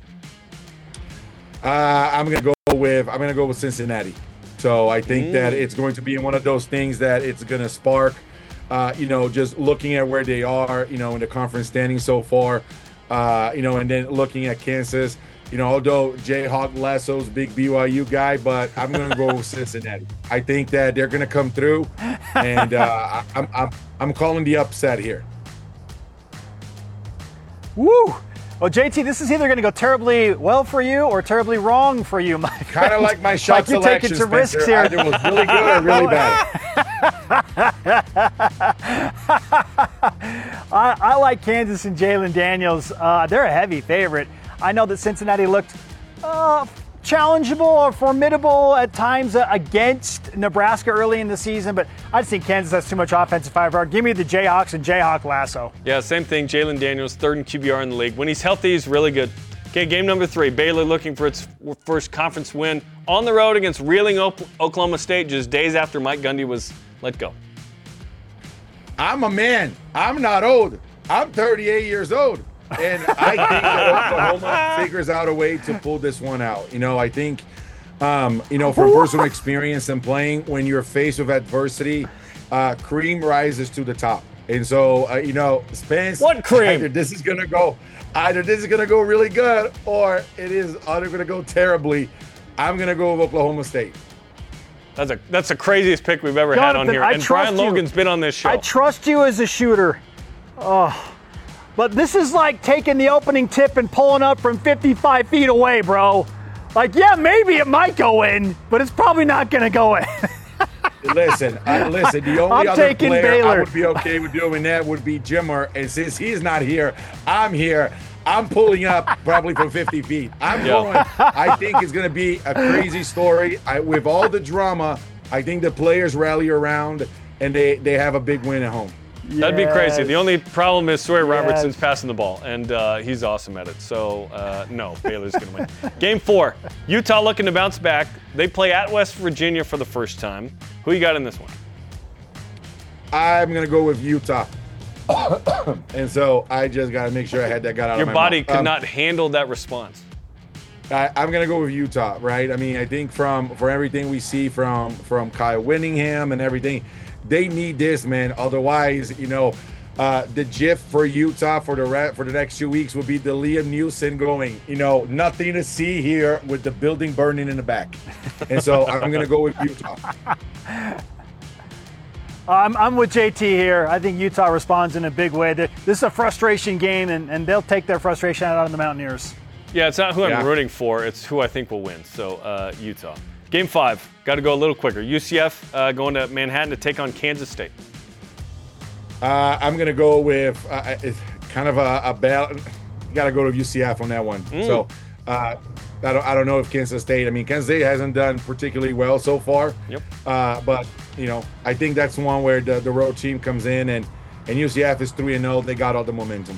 Uh, I'm gonna go with I'm gonna go with Cincinnati. So I think mm. that it's going to be one of those things that it's gonna spark. Uh, you know, just looking at where they are, you know, in the conference standing so far, uh, you know, and then looking at Kansas, you know, although Jayhawk Lasso's big B Y U guy, but I'm going to go with Cincinnati. I think that they're going to come through, and uh, I'm, I'm, I'm calling the upset here. Woo! Well, J T, this is either going to go terribly well for you or terribly wrong for you, my friend. Kind of like my shot like selection, Spencer. Risks here. Either was really good or really bad. I, I like Kansas and Jalen Daniels. Uh, they're a heavy favorite. I know that Cincinnati looked uh, challengeable or formidable at times uh, against Nebraska early in the season, but I just think Kansas has too much offensive firepower. Give me the Jayhawks and Jayhawk Lasso. Yeah, same thing. Jalen Daniels, third in Q B R in the league. When he's healthy, he's really good. Okay, game number three. Baylor looking for its first conference win on the road against reeling Oklahoma State just days after Mike Gundy was let go. I'm a man. I'm not old. I'm thirty-eight years old. And I think that Oklahoma figures out a way to pull this one out. You know, I think Um, you know, from personal experience and playing, when you're faced with adversity, uh, cream rises to the top. And so, uh, you know, Spence, what cream? Either this is gonna go, either this is gonna go really good, or it is either gonna go terribly. I'm gonna go with Oklahoma State. That's a that's the craziest pick we've ever Jonathan, had on here. I And trust Brian you. Logan's been on this show. I trust you as a shooter. Oh, but this is like taking the opening tip and pulling up from fifty-five feet away, bro. Like, yeah, maybe it might go in, but it's probably not going to go in. Listen, I, listen. The only I'm other taking player Baylor. I would be okay with doing that would be Jimmer, and since he's not here, I'm here. I'm pulling up probably from fifty feet. I'm Yeah. going. I think it's going to be a crazy story. I, with all the drama, I think the players rally around and they they have a big win at home. That'd be crazy. Yes. The only problem is Sawyer Yes. Robertson's passing the ball, and uh, he's awesome at it. So, uh, no, Baylor's going to win. Game four, Utah looking to bounce back. They play at West Virginia for the first time. Who you got in this one? I'm going to go with Utah. And so I just got to make sure I had that got out Your of my body mouth. could Um, not handle that response. I, I'm gonna go with Utah, right? I mean, I think from for everything we see from from Kyle Whittingham and everything, they need this, man. Otherwise, you know, uh, the GIF for Utah for the re- for the next two weeks will be the Liam Neeson going, you know, nothing to see here with the building burning in the back. And so I'm gonna go with Utah. I'm, I'm with J T here. I think Utah responds in a big way. This is a frustration game, and, and they'll take their frustration out on the Mountaineers. Yeah, it's not who I'm Yeah. rooting for. It's who I think will win. So, uh, Utah. Game five. Got to go a little quicker. U C F uh, going to Manhattan to take on Kansas State. Uh, I'm gonna go with uh, it's kind of a, a battle. You got to go to U C F on that one. Mm. So uh, I don't I don't know if Kansas State. I mean, Kansas State hasn't done particularly well so far. Yep. Uh, but you know, I think that's one where the, the road team comes in and and U C F is three and zero. They got all the momentum.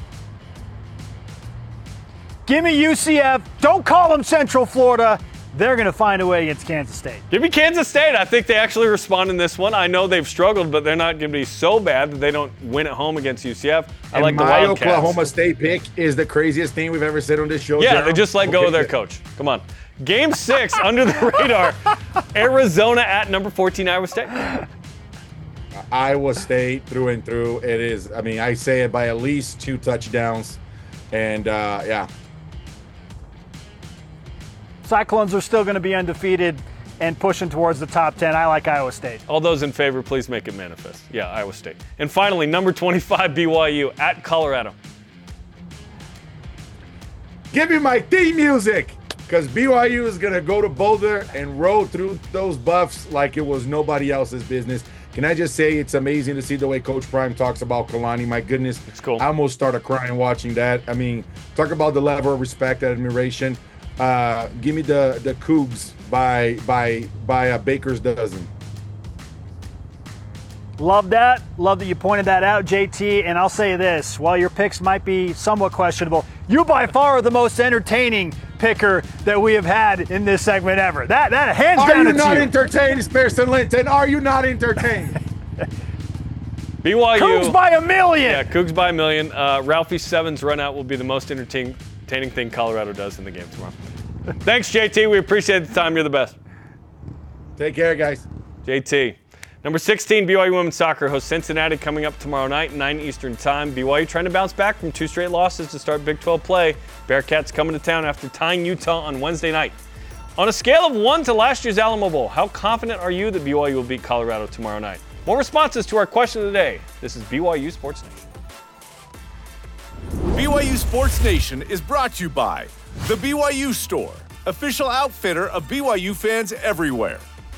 Give me U C F. Don't call them Central Florida. They're going to find a way against Kansas State. Give me Kansas State. I think they actually respond in this one. I know they've struggled, but they're not going to be so bad that they don't win at home against U C F. I And like the my Wildcats. Oklahoma State pick is the craziest thing we've ever said on this show. Yeah, General. they just let go Okay, of their good. coach. Come on. Game six, under the radar. Arizona at number fourteen, Iowa State. Iowa State through and through. It is. I mean, I say it by at least two touchdowns, and uh, yeah. Cyclones are still going to be undefeated and pushing towards the top ten. I like Iowa State. All those in favor, please make it manifest. Yeah, Iowa State. And finally, number twenty-five, B Y U at Colorado. Give me my theme music, because B Y U is going to go to Boulder and roll through those Buffs like it was nobody else's business. Can I just say it's amazing to see the way Coach Prime talks about Kalani. My goodness, it's cool. I almost started crying watching that. I mean, talk about the level of respect and admiration. Uh, give me the the Cougs by by by a baker's dozen. Love that. Love that you pointed that out, J T. And I'll say this, while your picks might be somewhat questionable, you by far are the most entertaining picker that we have had in this segment ever. That that hands Are down you it's not you. entertained, Spearson Linton? Are you not entertained? B Y U. Cougs by a million. Yeah, Cougs by a million. Uh, Ralphie Seven's run out will be the most entertaining entertaining thing Colorado does in the game tomorrow. Thanks, J T. We appreciate the time. You're the best. Take care, guys. J T. Number sixteen, B Y U women's soccer hosts Cincinnati coming up tomorrow night, nine Eastern time. B Y U trying to bounce back from two straight losses to start Big twelve play. Bearcats coming to town after tying Utah on Wednesday night. On a scale of one to last year's Alamo Bowl, how confident are you that B Y U will beat Colorado tomorrow night? More responses to our question of the day. This is B Y U Sports Nation. B Y U Sports Nation is brought to you by The B Y U Store, official outfitter of B Y U fans everywhere.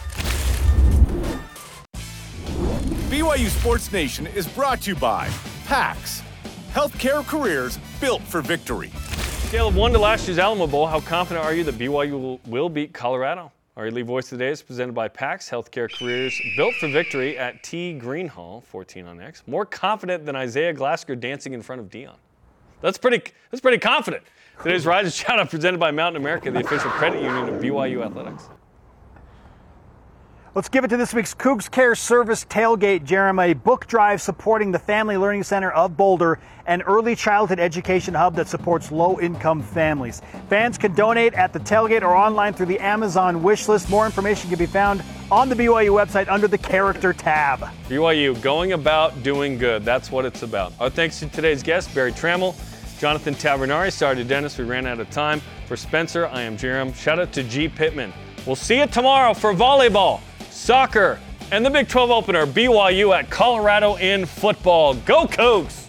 B Y U Sports Nation is brought to you by PAX, healthcare careers built for victory. Scale of one to last year's Alamo Bowl, how confident are you that B Y U will, will beat Colorado? Our Elite Voice of the Day is presented by PAX, healthcare careers built for victory at T. Greenhall, fourteen on X. More confident than Isaiah Glasgow dancing in front of Dion. That's pretty, that's pretty confident. Today's Rise and Shout Out presented by Mountain America, the official credit union of B Y U Athletics. Let's give it to this week's Cougs Care Service Tailgate, Jeremy. Book drive supporting the Family Learning Center of Boulder, an early childhood education hub that supports low-income families. Fans can donate at the tailgate or online through the Amazon wish list. More information can be found on the B Y U website under the Character tab. B Y U, going about doing good. That's what it's about. Our thanks to today's guests, Barry Trammell, Jonathan Tavernari. Sorry to Dennis, we ran out of time. For Spencer, I am Jerem. Shout out to G. Pittman. We'll see you tomorrow for volleyball, soccer, and the Big twelve opener, B Y U at Colorado in football. Go Cougs!